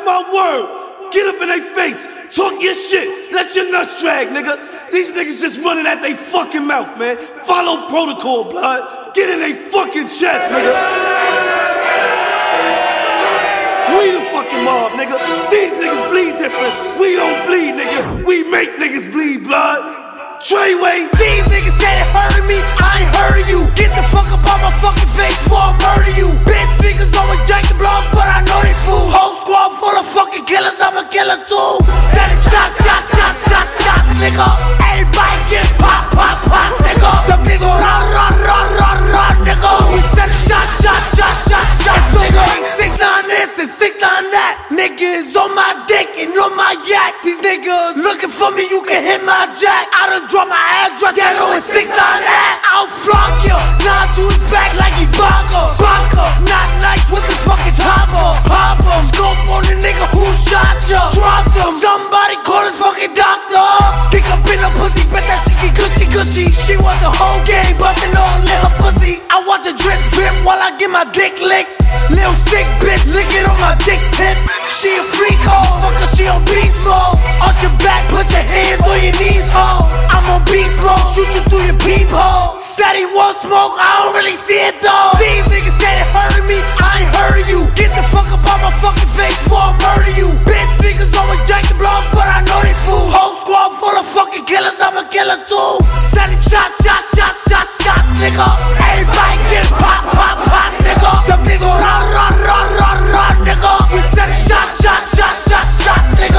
my word. Get up in their face. Talk your shit. Let your nuts drag, nigga. These niggas just running at they fucking mouth, man. Follow protocol, blood. Get in they fucking chest, nigga. We the fucking mob, nigga. These niggas bleed different. We don't bleed, nigga. We make niggas bleed, blood. Treyway. These niggas said it hurted me, I ain't heard of you. Get the fuck up on my fucking face before I murder you. Bitch niggas always drink the blood, but I know they fools. Whole squad full of fucking killers, I'm a killer too. Sending shots, nigga. Everybody get pop, nigga. The big ol' run, nigga. We sending shots, nigga. 6'9" this and 6'9" that. Niggas on my dick and on my yak. These niggas looking for me, you can hit my jack. I done drop my address, yeah, know it's 6'9" that. I'll flog you, nah, to his back like he Baka. Not nice with the fucking chopper. Pop him, scope on the nigga who shot ya. Drop him, somebody call his fucking doctor. Think I've been a pussy, bet that she get gushy. She want the whole game, but they don't let her pussy. I want the drip while I get my dick licked. Lil' sick bitch, lick it on my dick tip. She a freak hoe, fuck her, she on beast mode. Arch your back, put your hands on your knees, ho. I'm on beast mode, shoot you through your peephole. Said he won't smoke, I don't really see it though. These niggas said it hurted me, I ain't heard of you. Get the fuck up on my fucking face before I murder you. Bitch niggas always drink the blood, but I know they fools. Whole squad full of fucking killers, I'm a killer too. Sending shots, nigga. Everybody get pop, nigga. The big ol' run, nigga. We sending shots, nigga.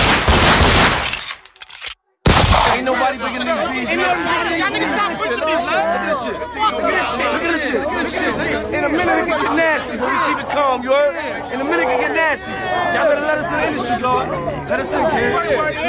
Ain't nobody bringing these beats. Look at this shit. In a minute it can get nasty, but we keep it calm, you heard? In a minute it can get nasty. Y'all better let us in the industry, y'all. Let us in, kid.